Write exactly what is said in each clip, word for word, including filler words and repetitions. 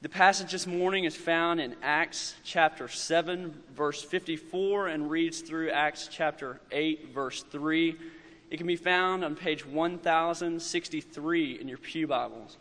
The passage this morning is found in Acts chapter seven, verse fifty-four, and reads through Acts chapter eight, verse three. It can be found on page one thousand sixty-three in your pew Bibles.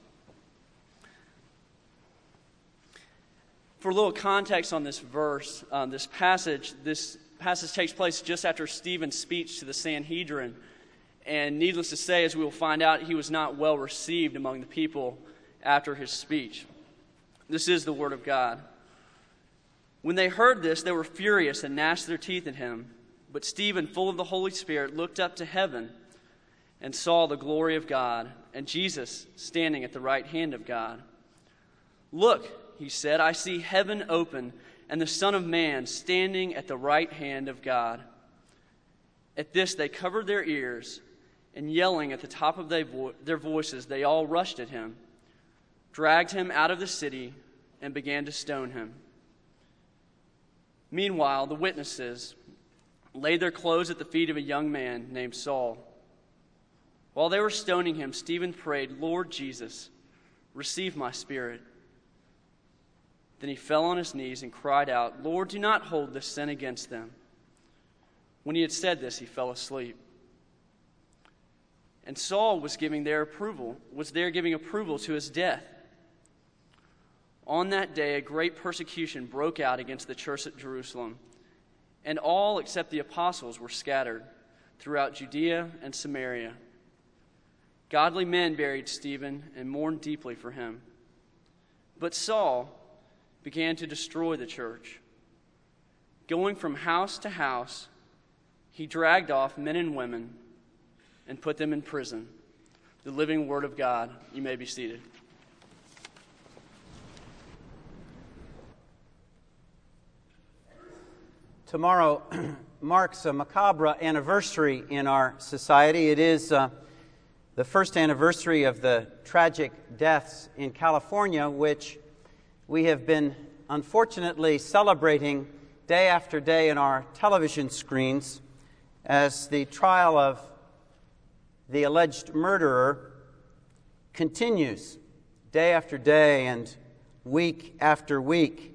For a little context on this verse, um, this passage, this passage takes place just after Stephen's speech to the Sanhedrin. And needless to say, as we will find out, he was not well received among the people after his speech. This is the word of God. When they heard this, they were furious and gnashed their teeth at him. But Stephen, full of the Holy Spirit, looked up to heaven and saw the glory of God and Jesus standing at the right hand of God. "Look," he said, "I see heaven open and the Son of Man standing at the right hand of God." At this they covered their ears, and yelling at the top of their, vo- their voices, they all rushed at him, dragged him out of the city, and began to stone him. Meanwhile, the witnesses laid their clothes at the feet of a young man named Saul. While they were stoning him, Stephen prayed, "Lord Jesus, receive my spirit." Then he fell on his knees and cried out, "Lord, do not hold this sin against them." When he had said this, he fell asleep. And Saul was giving their approval, was there giving approval to his death. On that day, a great persecution broke out against the church at Jerusalem, and all except the apostles were scattered throughout Judea and Samaria. Godly men buried Stephen and mourned deeply for him. But Saul began to destroy the church. Going from house to house, he dragged off men and women and put them in prison. The living word of God. You may be seated. Tomorrow marks a macabre anniversary in our society. It is uh, the first anniversary of the tragic deaths in California, which we have been unfortunately celebrating day after day in our television screens as the trial of the alleged murderer continues day after day and week after week.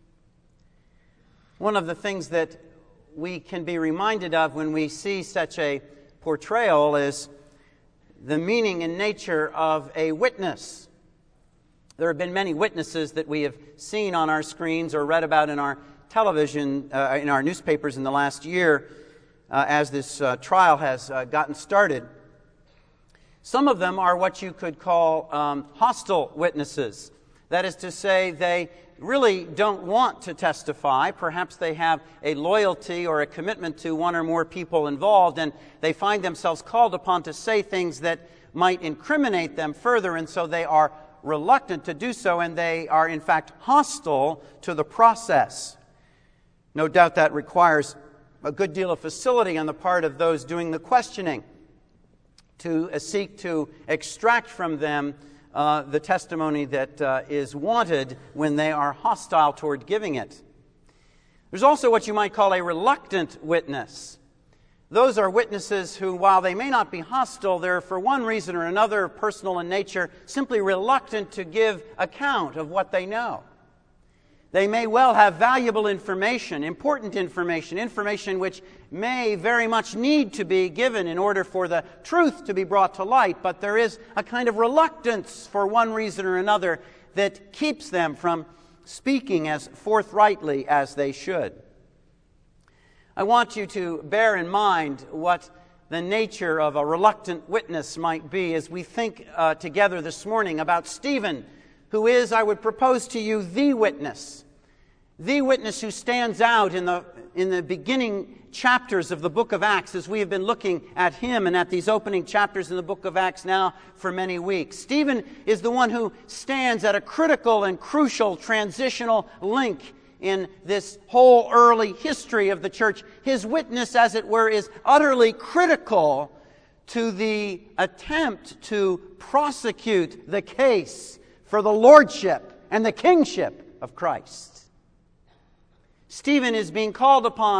One of the things that we can be reminded of when we see such a portrayal is the meaning and nature of a witness. There have been many witnesses that we have seen on our screens or read about in our television, uh, in our newspapers in the last year uh, as this uh, trial has uh, gotten started. Some of them are what you could call um, hostile witnesses. That is to say, they really don't want to testify. Perhaps they have a loyalty or a commitment to one or more people involved, and they find themselves called upon to say things that might incriminate them further, and so they are reluctant to do so, and they are in fact hostile to the process. No doubt that requires a good deal of facility on the part of those doing the questioning to uh, seek to extract from them uh, the testimony that uh, is wanted when they are hostile toward giving it. There's also what you might call a reluctant witness. Those are witnesses who, while they may not be hostile, they're for one reason or another, personal in nature, simply reluctant to give account of what they know. They may well have valuable information, important information, information which may very much need to be given in order for the truth to be brought to light, but there is a kind of reluctance for one reason or another that keeps them from speaking as forthrightly as they should. I want you to bear in mind what the nature of a reluctant witness might be as we think uh, together this morning about Stephen, who is, I would propose to you, the witness. The witness who stands out in the in the beginning chapters of the book of Acts as we have been looking at him and at these opening chapters in the book of Acts now for many weeks. Stephen is the one who stands at a critical and crucial transitional link in this whole early history of the church. His witness, as it were, is utterly critical to the attempt to prosecute the case for the lordship and the kingship of Christ. Stephen is being called upon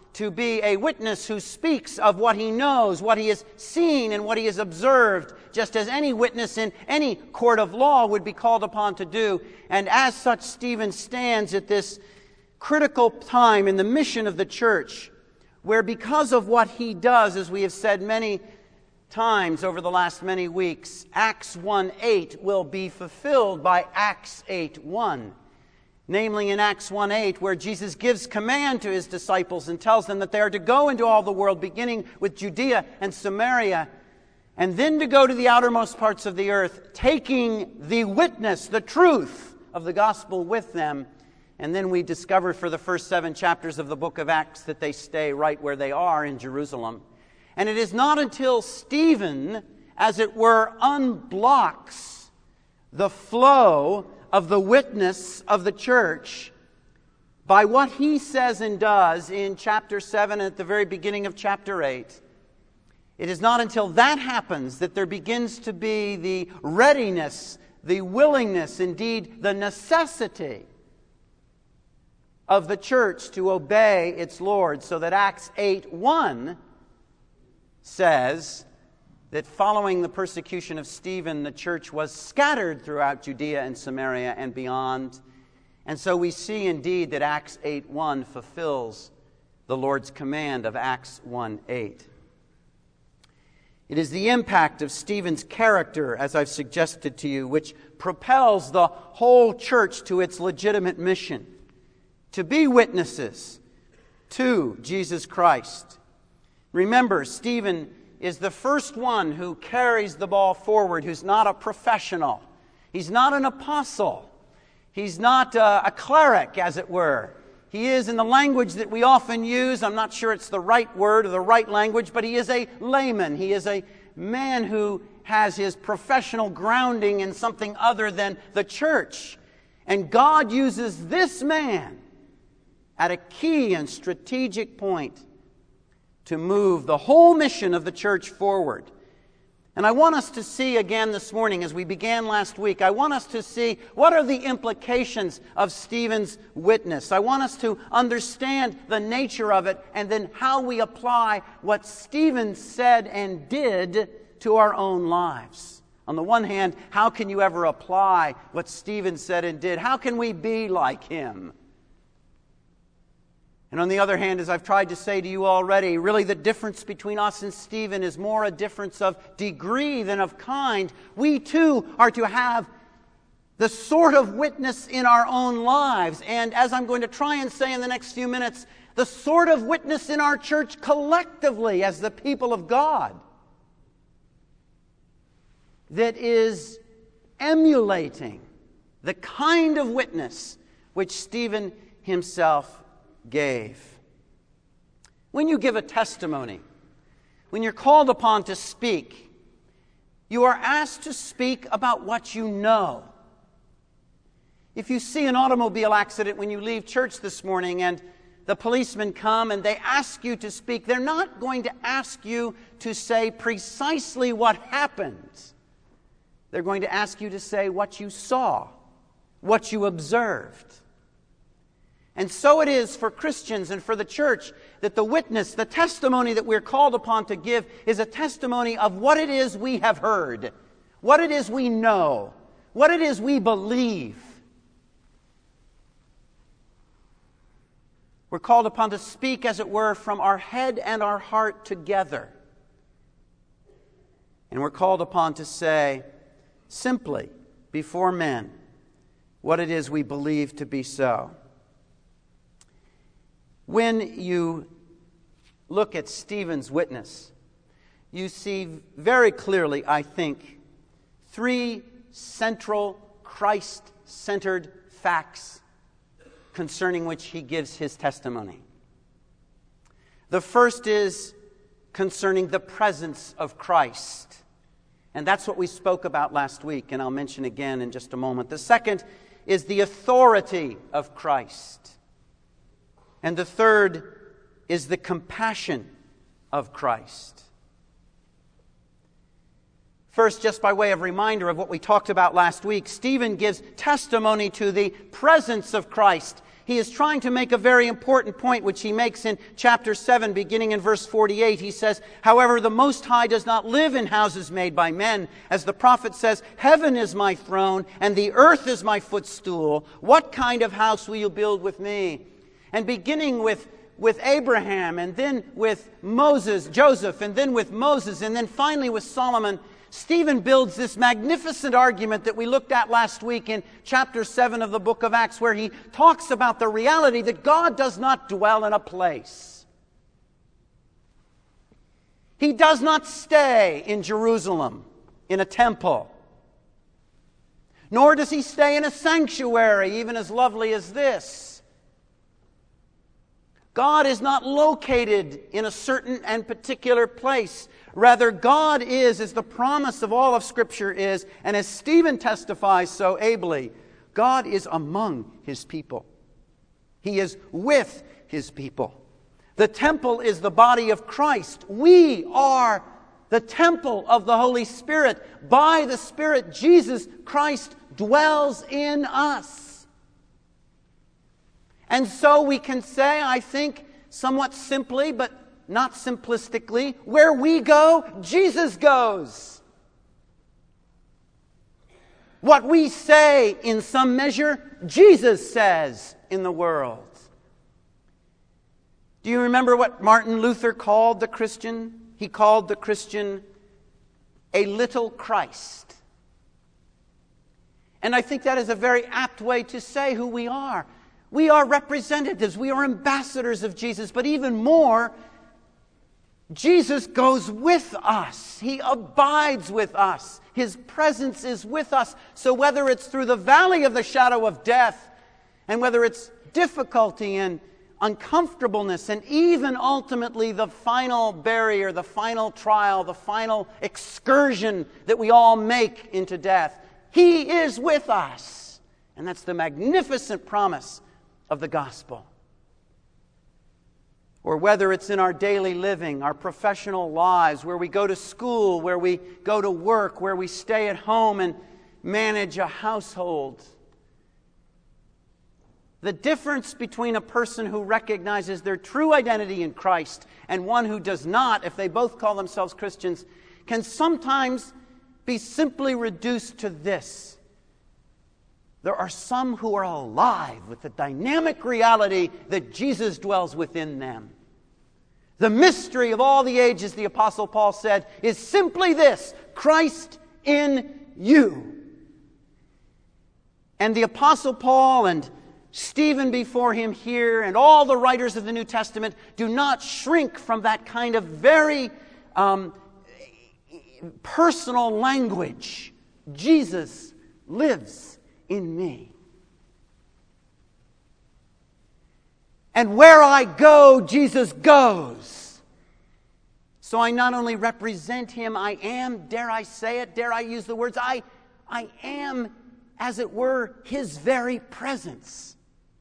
to be a witness who speaks of what he knows, what he has seen, and what he has observed, just as any witness in any court of law would be called upon to do. And as such, Stephen stands at this critical time in the mission of the church, where because of what he does, as we have said many times over the last many weeks, Acts one eight will be fulfilled by Acts eight one. Namely in Acts one eight, where Jesus gives command to his disciples and tells them that they are to go into all the world, beginning with Judea and Samaria, and then to go to the outermost parts of the earth, taking the witness, the truth of the gospel with them. And then we discover for the first seven chapters of the book of Acts that they stay right where they are in Jerusalem. And it is not until Stephen, as it were, unblocks the flow of the witness of the church by what he says and does in chapter seven and at the very beginning of chapter eight. It is not until that happens that there begins to be the readiness, the willingness, indeed the necessity of the church to obey its Lord, so that Acts eight one says that following the persecution of Stephen, the church was scattered throughout Judea and Samaria and beyond. And so we see indeed that Acts eight one fulfills the Lord's command of Acts one eight. It is the impact of Stephen's character, as I've suggested to you, which propels the whole church to its legitimate mission, to be witnesses to Jesus Christ. Remember, Stephen is the first one who carries the ball forward, who's not a professional. He's not an apostle. He's not a, a cleric, as it were. He is, in the language that we often use, I'm not sure it's the right word or the right language, but he is a layman. He is a man who has his professional grounding in something other than the church. And God uses this man at a key and strategic point to move the whole mission of the church forward. And I want us to see again this morning, as we began last week, I want us to see what are the implications of Stephen's witness. I want us to understand the nature of it and then how we apply what Stephen said and did to our own lives. On the one hand, how can you ever apply what Stephen said and did? How can we be like him? And on the other hand, as I've tried to say to you already, really the difference between us and Stephen is more a difference of degree than of kind. We too are to have the sort of witness in our own lives. And as I'm going to try and say in the next few minutes, the sort of witness in our church collectively as the people of God that is emulating the kind of witness which Stephen himself gave. When you give a testimony, when you're called upon to speak, you are asked to speak about what you know. If you see an automobile accident when you leave church this morning and the policemen come and they ask you to speak, they're not going to ask you to say precisely what happened. They're going to ask you to say what you saw, what you observed. And so it is for Christians and for the church that the witness, the testimony that we're called upon to give is a testimony of what it is we have heard, what it is we know, what it is we believe. We're called upon to speak, as it were, from our head and our heart together. And we're called upon to say simply before men what it is we believe to be so. When you look at Stephen's witness, you see very clearly, I think, three central Christ-centered facts concerning which he gives his testimony. The first is concerning the presence of Christ. And that's what we spoke about last week, and I'll mention again in just a moment. The second is the authority of Christ. And the third is the compassion of Christ. First, just by way of reminder of what we talked about last week, Stephen gives testimony to the presence of Christ. he is trying to make a very important point, which he makes in chapter seven, beginning in verse forty-eight. He says, "However, the Most High does not live in houses made by men. As the prophet says, 'Heaven is my throne, and the earth is my footstool. What kind of house will you build with me?'" And beginning with, with Abraham, and then with Moses, Joseph, and then with Moses, and then finally with Solomon, Stephen builds this magnificent argument that we looked at last week in chapter seven of the book of Acts, where he talks about the reality that God does not dwell in a place. He does not stay in Jerusalem, in a temple. Nor does he stay in a sanctuary, even as lovely as this. God is not located in a certain and particular place. Rather, God is, as the promise of all of Scripture is, and as Stephen testifies so ably, God is among His people. He is with His people. The temple is the body of Christ. We are the temple of the Holy Spirit. By the Spirit, Jesus Christ dwells in us. And so we can say, I think, somewhat simply, but not simplistically, where we go, Jesus goes. What we say in some measure, Jesus says in the world. Do you remember what Martin Luther called the Christian? He called the Christian a little Christ. And I think that is a very apt way to say who we are. We are representatives, we are ambassadors of Jesus, but even more, Jesus goes with us. He abides with us. His presence is with us. So whether it's through the valley of the shadow of death, and whether it's difficulty and uncomfortableness, and even ultimately the final barrier, the final trial, the final excursion that we all make into death, He is with us. And that's the magnificent promise of the gospel. Or whether it's in our daily living, our professional lives, where we go to school, where we go to work, where we stay at home and manage a household. The difference between a person who recognizes their true identity in Christ and one who does not, if they both call themselves Christians, can sometimes be simply reduced to this. There are some who are alive with the dynamic reality that Jesus dwells within them. The mystery of all the ages, the Apostle Paul said, is simply this: Christ in you. And the Apostle Paul and Stephen before him here and all the writers of the New Testament do not shrink from that kind of very um, personal language. Jesus lives in me. And where I go, Jesus goes. So I not only represent Him, I am, dare I say it, dare I use the words, I, I am, as it were, His very presence.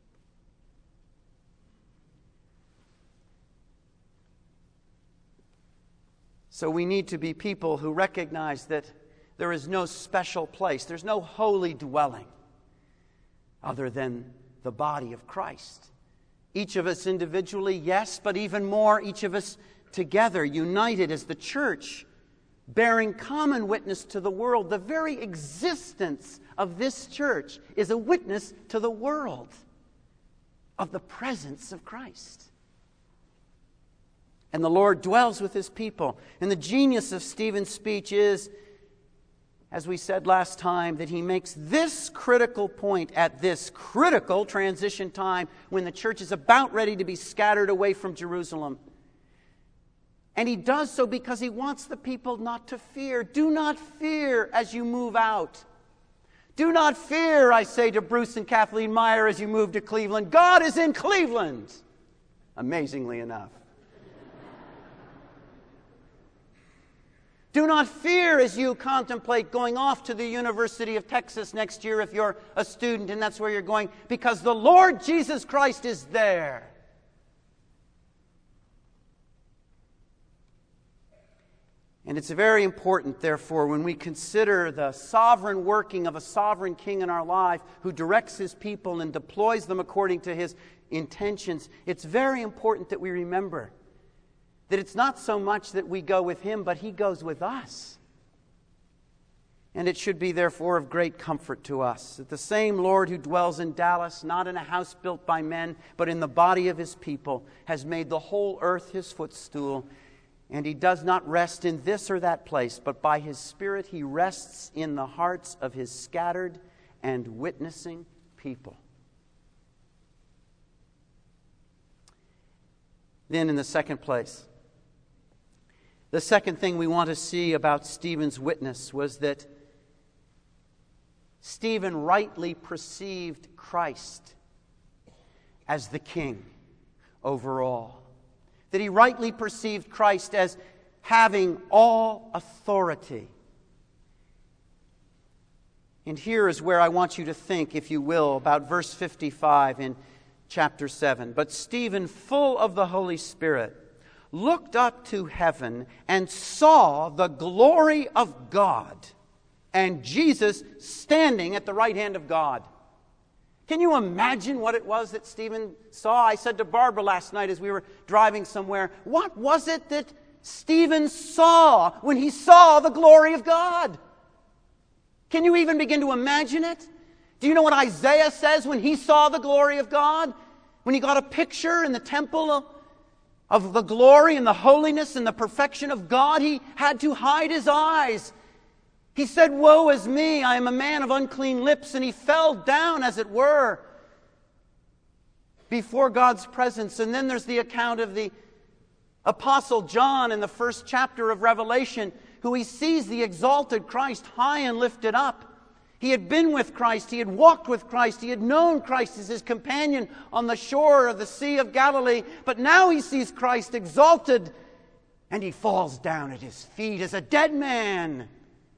So we need to be people who recognize that there is no special place, there's no holy dwelling other than the body of Christ. Each of us individually, yes, but even more, each of us together, united as the church, bearing common witness to the world. The very existence of this church is a witness to the world of the presence of Christ. And the Lord dwells with His people. And the genius of Stephen's speech is, as we said last time, that he makes this critical point at this critical transition time when the church is about ready to be scattered away from Jerusalem. And he does so because he wants the people not to fear. Do not fear as you move out. Do not fear, I say to Bruce and Kathleen Meyer, as you move to Cleveland. God is in Cleveland, amazingly enough. Do not fear as you contemplate going off to the University of Texas next year if you're a student and that's where you're going, because the Lord Jesus Christ is there. And it's very important, therefore, when we consider the sovereign working of a sovereign king in our life who directs his people and deploys them according to his intentions, it's very important that we remember that it's not so much that we go with him, but he goes with us. And it should be, therefore, of great comfort to us that the same Lord who dwells in Dallas, not in a house built by men, but in the body of his people, has made the whole earth his footstool. And he does not rest in this or that place, but by his Spirit he rests in the hearts of his scattered and witnessing people. Then in the second place, the second thing we want to see about Stephen's witness was that Stephen rightly perceived Christ as the king over all. That he rightly perceived Christ as having all authority. And here is where I want you to think, if you will, about verse fifty-five in chapter seven. But Stephen, full of the Holy Spirit, looked up to heaven and saw the glory of God and Jesus standing at the right hand of God. Can you imagine what it was that Stephen saw? I said to Barbara last night as we were driving somewhere, what was it that Stephen saw when he saw the glory of God? Can you even begin to imagine it? Do you know what Isaiah says when he saw the glory of God? When he got a picture in the temple of, of the glory and the holiness and the perfection of God, he had to hide his eyes. He said, "Woe is me, I am a man of unclean lips," and he fell down, as it were, before God's presence. And then there's the account of the Apostle John in the first chapter of Revelation, who he sees the exalted Christ high and lifted up. He had been with Christ, he had walked with Christ, he had known Christ as his companion on the shore of the Sea of Galilee, but now he sees Christ exalted, and he falls down at his feet as a dead man.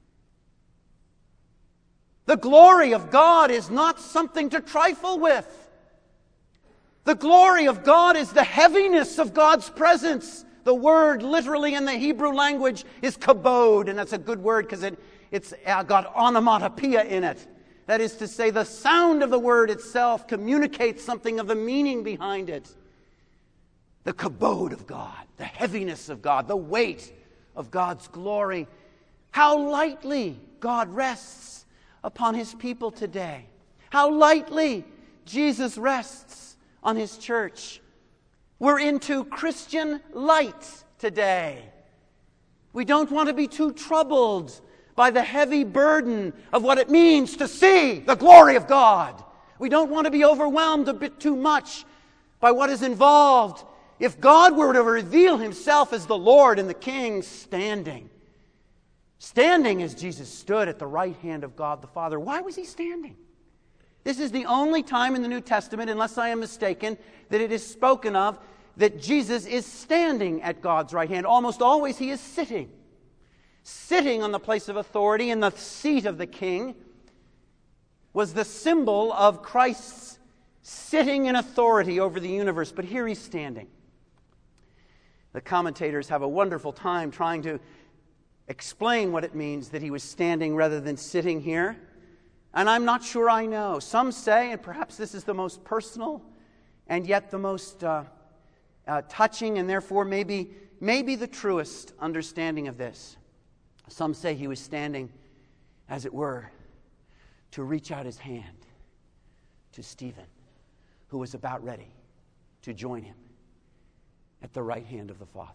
The glory of God is not something to trifle with. The glory of God is the heaviness of God's presence. The word literally in the Hebrew language is kabod, and that's a good word because it, it's got onomatopoeia in it. That is to say, the sound of the word itself communicates something of the meaning behind it. The kabod of God, the heaviness of God, the weight of God's glory. How lightly God rests upon his people today. How lightly Jesus rests on his church. We're into Christian light today. We don't want to be too troubled by the heavy burden of what it means to see the glory of God. We don't want to be overwhelmed a bit too much by what is involved. If God were to reveal himself as the Lord and the King standing, Standing as Jesus stood at the right hand of God the Father. Why was he standing? This is the only time in the New Testament, unless I am mistaken, that it is spoken of that Jesus is standing at God's right hand. Almost always he is sitting. Sitting on the place of authority in the seat of the king was the symbol of Christ's sitting in authority over the universe. But here he's standing. The commentators have a wonderful time trying to explain what it means that he was standing rather than sitting here. And I'm not sure I know. Some say, and perhaps this is the most personal and yet the most uh, uh, touching and therefore maybe, maybe the truest understanding of this. Some say he was standing, as it were, to reach out his hand to Stephen, who was about ready to join him at the right hand of the Father.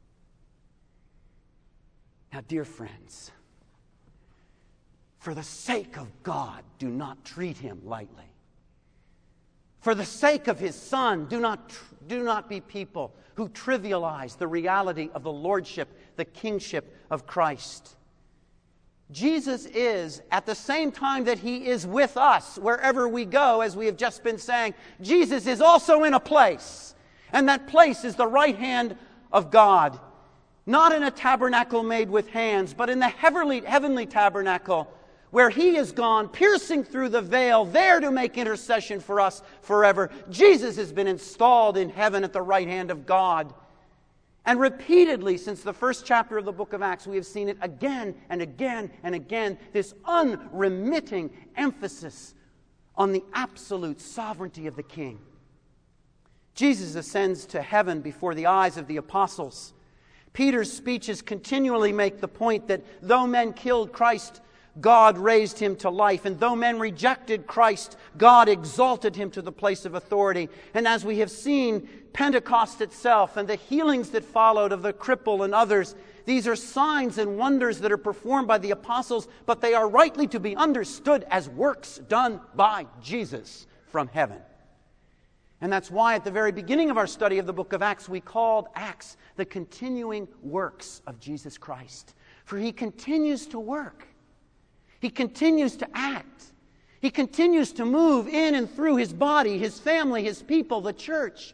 Now, dear friends, for the sake of God, do not treat him lightly. For the sake of his Son, do not, do not be people who trivialize the reality of the lordship, the kingship of Christ. Jesus is, at the same time that he is with us wherever we go, as we have just been saying, Jesus is also in a place. And that place is the right hand of God. Not in a tabernacle made with hands, but in the heavenly, heavenly tabernacle where he is gone, piercing through the veil, there to make intercession for us forever. Jesus has been installed in heaven at the right hand of God. And repeatedly, since the first chapter of the book of Acts, we have seen it again and again and again, this unremitting emphasis on the absolute sovereignty of the King. Jesus ascends to heaven before the eyes of the apostles. Peter's speeches continually make the point that though men killed Christ, God raised him to life. And though men rejected Christ, God exalted him to the place of authority. And as we have seen, Pentecost itself and the healings that followed of the cripple and others, these are signs and wonders that are performed by the apostles, but they are rightly to be understood as works done by Jesus from heaven. And that's why at the very beginning of our study of the book of Acts, we called Acts the continuing works of Jesus Christ. For he continues to work. He continues to act. He continues to move in and through his body, his family, his people, the church,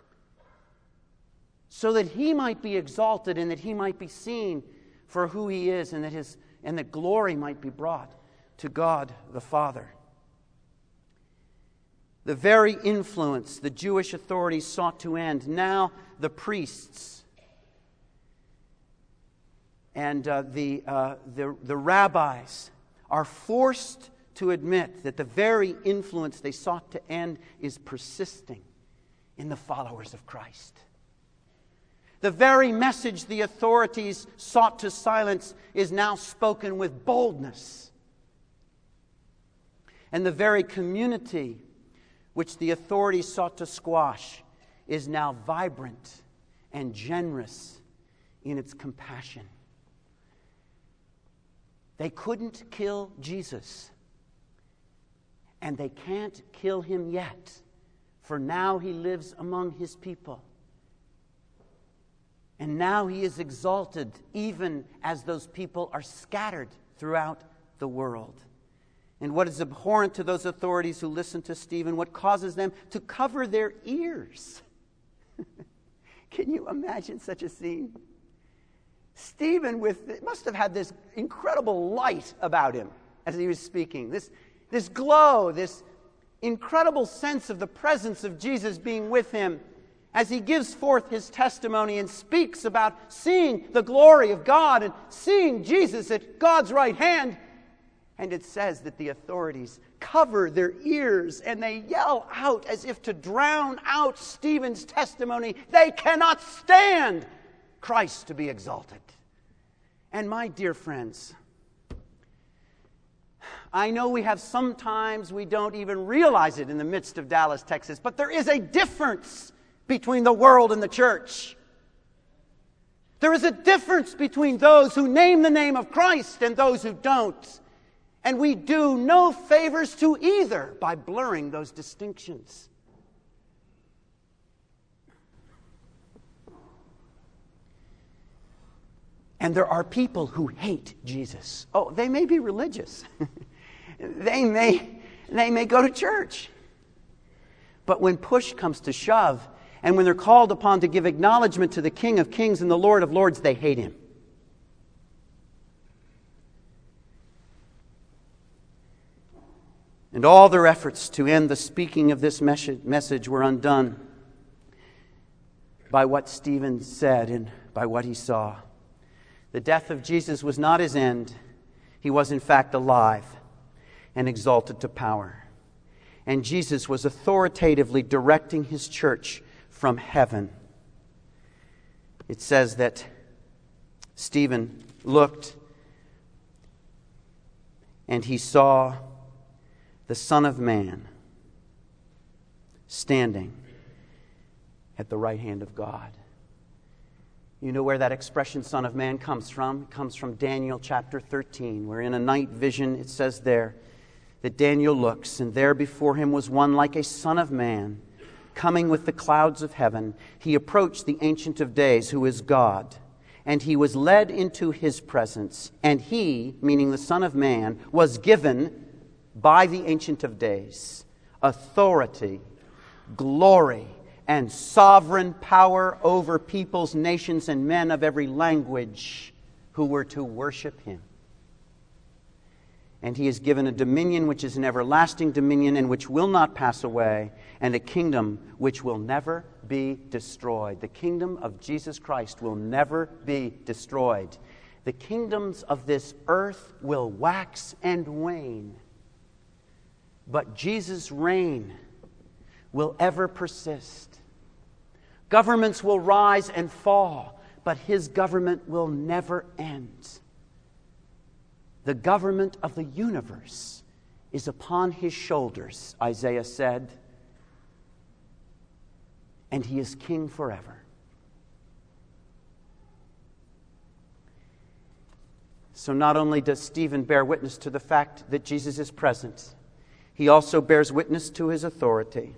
so that he might be exalted and that he might be seen for who he is, and that his and that glory might be brought to God the Father. The very influence the Jewish authorities sought to end, now the priests and uh, the, uh, the the rabbis are forced to admit that the very influence they sought to end is persisting in the followers of Christ. The very message the authorities sought to silence is now spoken with boldness. And the very community which the authorities sought to squash is now vibrant and generous in its compassion. They couldn't kill Jesus, and they can't kill him yet, for now he lives among his people. And now he is exalted, even as those people are scattered throughout the world. And what is abhorrent to those authorities who listen to Stephen, what causes them to cover their ears? Can you imagine such a scene? Stephen with must have had this incredible light about him as he was speaking. This, this glow, this incredible sense of the presence of Jesus being with him as he gives forth his testimony and speaks about seeing the glory of God and seeing Jesus at God's right hand. And it says that the authorities cover their ears and they yell out as if to drown out Stephen's testimony. They cannot stand Christ to be exalted. And my dear friends, I know we have sometimes we don't even realize it in the midst of Dallas, Texas, but there is a difference between the world and the church. There is a difference between those who name the name of Christ and those who don't. And we do no favors to either by blurring those distinctions. And there are people who hate Jesus. Oh, they may be religious. they may, they may go to church. But when push comes to shove, and when they're called upon to give acknowledgement to the King of Kings and the Lord of Lords, they hate him. And all their efforts to end the speaking of this message were undone by what Stephen said and by what he saw. The death of Jesus was not his end. He was in fact alive and exalted to power. And Jesus was authoritatively directing his church from heaven. It says that Stephen looked and he saw the Son of Man standing at the right hand of God. You know where that expression, Son of Man, comes from? It comes from Daniel chapter thirteen, where in a night vision it says there that Daniel looks, and there before him was one like a son of man, coming with the clouds of heaven. He approached the Ancient of Days, who is God, and he was led into his presence. And he, meaning the Son of Man, was given by the Ancient of Days authority, glory, and sovereign power over peoples, nations, and men of every language who were to worship him. And he is given a dominion which is an everlasting dominion and which will not pass away, and a kingdom which will never be destroyed. The kingdom of Jesus Christ will never be destroyed. The kingdoms of this earth will wax and wane, but Jesus' reign will ever persist. Governments will rise and fall, but his government will never end. The government of the universe is upon his shoulders, Isaiah said, and he is king forever. So not only does Stephen bear witness to the fact that Jesus is present, he also bears witness to his authority.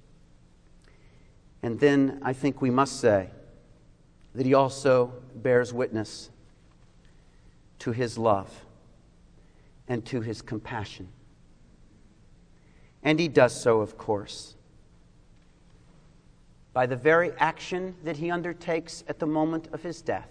And then I think we must say that he also bears witness to his love and to his compassion. And he does so, of course, by the very action that he undertakes at the moment of his death,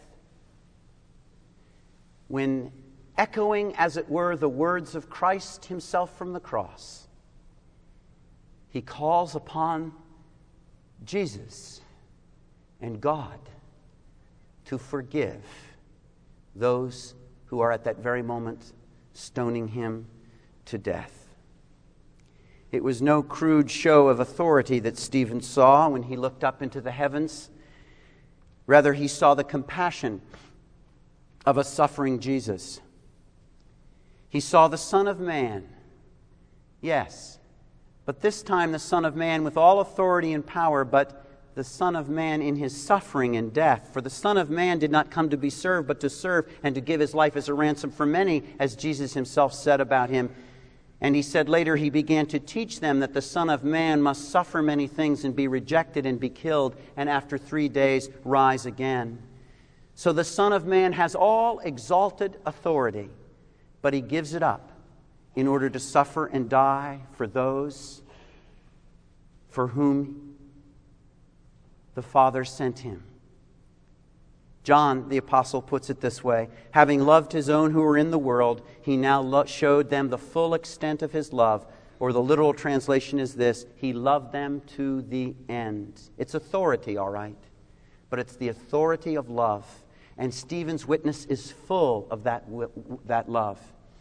when, echoing, as it were, the words of Christ himself from the cross, he calls upon Jesus and God to forgive those who are at that very moment stoning him to death. It was no crude show of authority that Stephen saw when he looked up into the heavens. Rather, he saw the compassion of a suffering Jesus. He saw the Son of Man, yes, but this time the Son of Man with all authority and power, but the Son of Man in his suffering and death. For the Son of Man did not come to be served, but to serve and to give his life as a ransom for many, as Jesus himself said about him. And he said later, he began to teach them that the Son of Man must suffer many things and be rejected and be killed, and after three days rise again. So the Son of Man has all exalted authority, but he gives it up in order to suffer and die for those for whom the Father sent him. John, the apostle, puts it this way: having loved his own who were in the world, he now lo- showed them the full extent of his love. Or the literal translation is this: he loved them to the end. It's authority, all right, but it's the authority of love. And Stephen's witness is full of that, that love.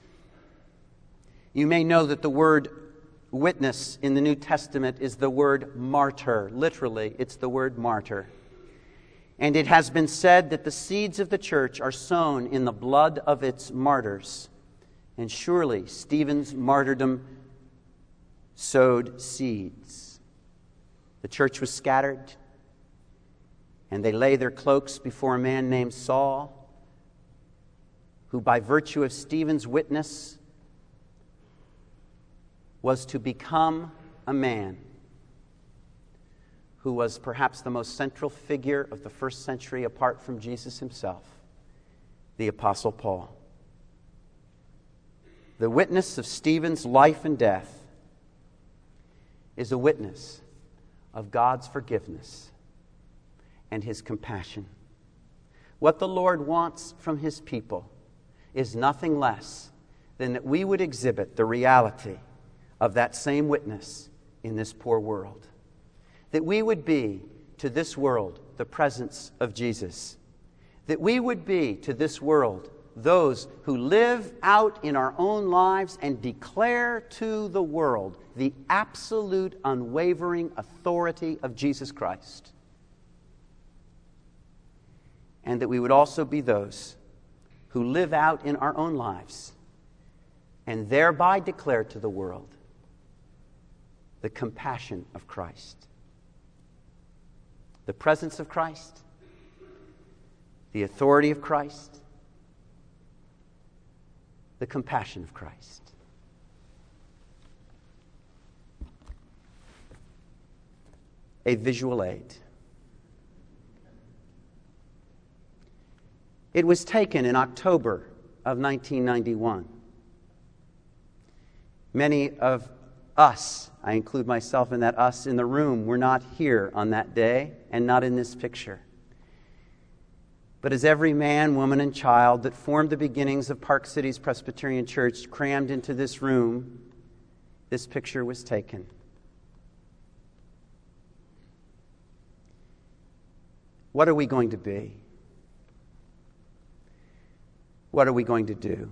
You may know that the word witness in the New Testament is the word martyr. Literally, it's the word martyr. And it has been said that the seeds of the church are sown in the blood of its martyrs. And surely Stephen's martyrdom sowed seeds. The church was scattered, and they lay their cloaks before a man named Saul, who by virtue of Stephen's witness was to become a man who was perhaps the most central figure of the first century apart from Jesus himself, the Apostle Paul. The witness of Stephen's life and death is a witness of God's forgiveness and his compassion. What the Lord wants from his people is nothing less than that we would exhibit the reality of that same witness in this poor world. That we would be to this world the presence of Jesus. That we would be to this world those who live out in our own lives and declare to the world the absolute, unwavering authority of Jesus Christ. And that we would also be those who live out in our own lives and thereby declare to the world the compassion of Christ. The presence of Christ, the authority of Christ, the compassion of Christ. A visual aid. It was taken in October of nineteen ninety-one. Many of us, I include myself in that us in the room, were not here on that day and not in this picture. But as every man, woman, and child that formed the beginnings of Park City's Presbyterian Church crammed into this room, this picture was taken. What are we going to be? What are we going to do?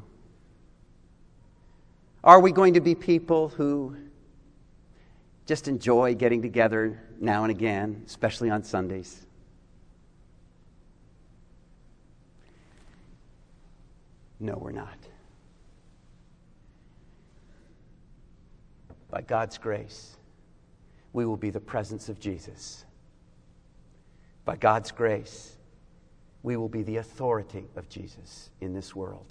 Are we going to be people who just enjoy getting together now and again, especially on Sundays? No, we're not. By God's grace, we will be the presence of Jesus. By God's grace, we will be the authority of Jesus in this world.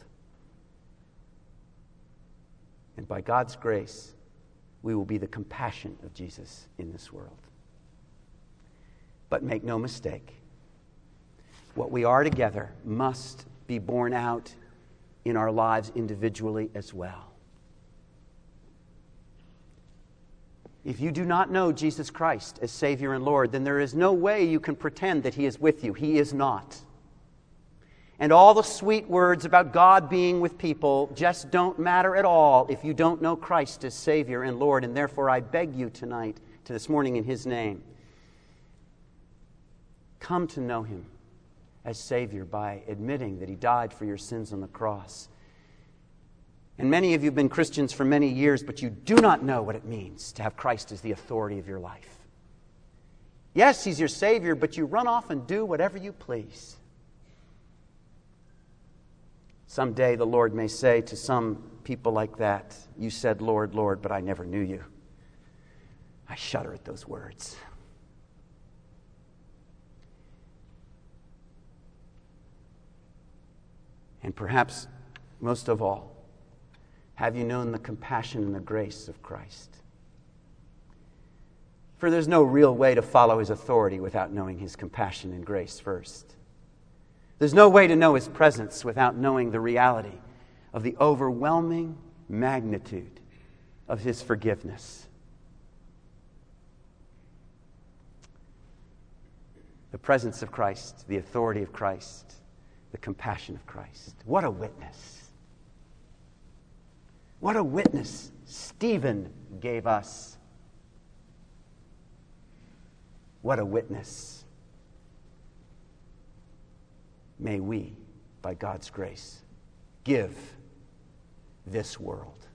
And by God's grace, we will be the compassion of Jesus in this world. But make no mistake, what we are together must be borne out in our lives individually as well. If you do not know Jesus Christ as Savior and Lord, then there is no way you can pretend that He is with you. He is not. And all the sweet words about God being with people just don't matter at all if you don't know Christ as Savior and Lord. And therefore I beg you tonight, to this morning in His name, come to know Him as Savior by admitting that He died for your sins on the cross. And many of you have been Christians for many years, but you do not know what it means to have Christ as the authority of your life. Yes, He's your Savior, but you run off and do whatever you please. Someday the Lord may say to some people like that, "You said, Lord, Lord, but I never knew you." I shudder at those words. And perhaps most of all, have you known the compassion and the grace of Christ? For there's no real way to follow His authority without knowing His compassion and grace first. There's no way to know His presence without knowing the reality of the overwhelming magnitude of His forgiveness. The presence of Christ, the authority of Christ, the compassion of Christ. What a witness. What a witness Stephen gave us. What a witness may we, by God's grace, give this world.